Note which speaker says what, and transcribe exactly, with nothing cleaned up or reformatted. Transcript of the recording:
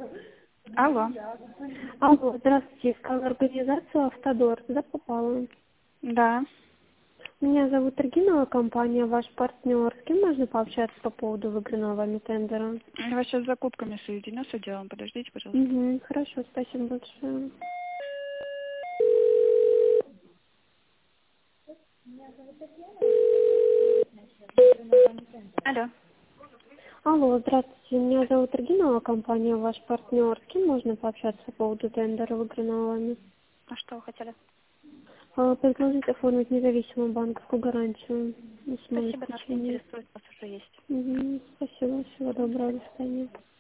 Speaker 1: Алло.
Speaker 2: Алло, здравствуйте, искала организацию «Автодор». Туда попала.
Speaker 1: Да.
Speaker 2: Меня зовут Регина, компания «Ваш партнер». С кем можно пообщаться по поводу выигранного вами тендера?
Speaker 1: Я вас сейчас с закупками соединю с отделом. Подождите, пожалуйста.
Speaker 2: Угу, хорошо, спасибо большое.
Speaker 1: Алло.
Speaker 2: Алло, здравствуйте, меня зовут Регина, компания «Ваш партнер». С кем можно пообщаться по поводу тендера, выигранного вами?
Speaker 1: А что вы хотели?
Speaker 2: А, предложить оформить независимую банковскую гарантию на сумму
Speaker 1: Спасибо, нас не
Speaker 2: обеспечения.
Speaker 1: интересует, у нас уже есть.
Speaker 2: Угу, спасибо, всего доброго, до свидания.